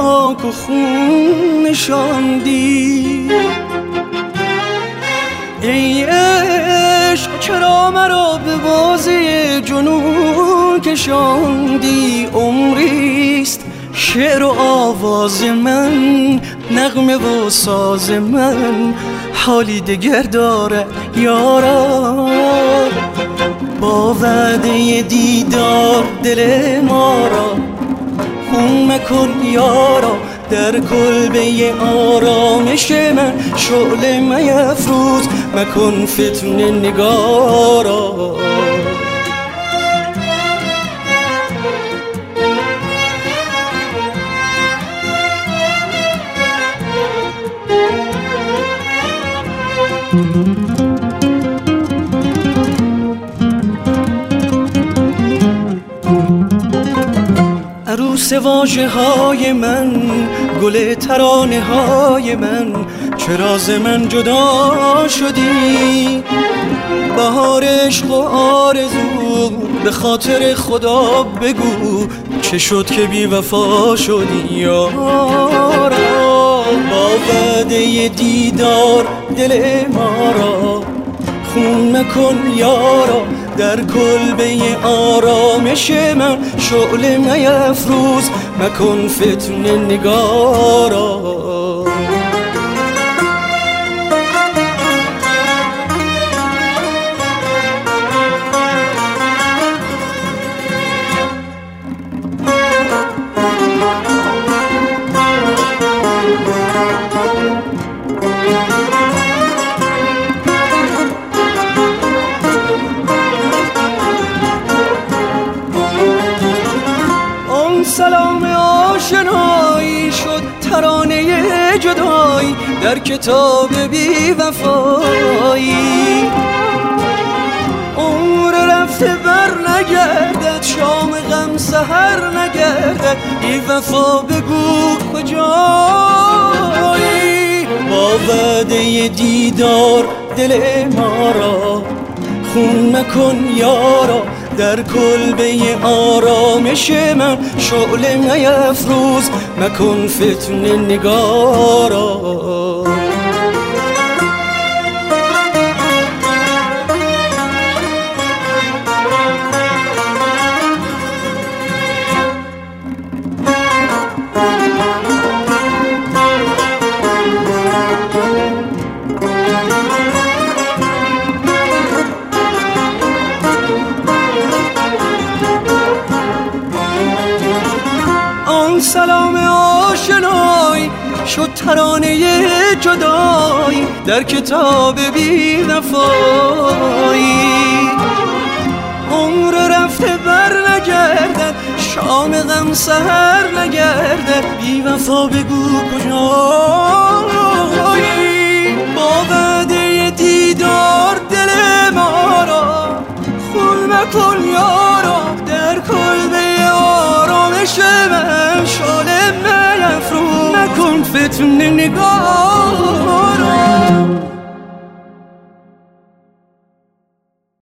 خاک و خون نشاندی. ای عشق چرا مرا به بازی جنون کشاندی؟ عمریست شعر و آواز من، نغمه و ساز من حالی دگر داره یارا. با وعده دیدار دل ما را خون مکن یارا. در کلبه آرامش من شعله میفروز، مکن فتنه نگارا. عروس واژه های من، گل ترانه های من، چرا ز من جدا شدی؟ بهار عشق و آرزو به خاطر خدا بگو، چه شد که بی وفا شدی یارا؟ با وعده دیدار دل ما را خون مکن یارا. در کلبه آرامش من شعله میفروز، مکن فتنه نگارا. سلام آشنایی شد ترانه جدایی در کتاب بی وفایی. عمر رفته بر نگردد، شام غم سحر نگردد، بی وفا بگو کجایی؟ با وعده دیدار دل ما را خون مکن یارا. در کلبه آرامش من شعله میفروز، مکن فتنه نگارا. سلام آشنایی شد ترانه جدایی در کتاب بی وفایی. عمر رفته بر نگردد، شام غم سحر نگردد، بی وفا بگو کجایی؟ با وعده دیدار دل ما را خون مکن یارا. در کلبه آرامش من شعله میفروز، مکن فتنه نگاه.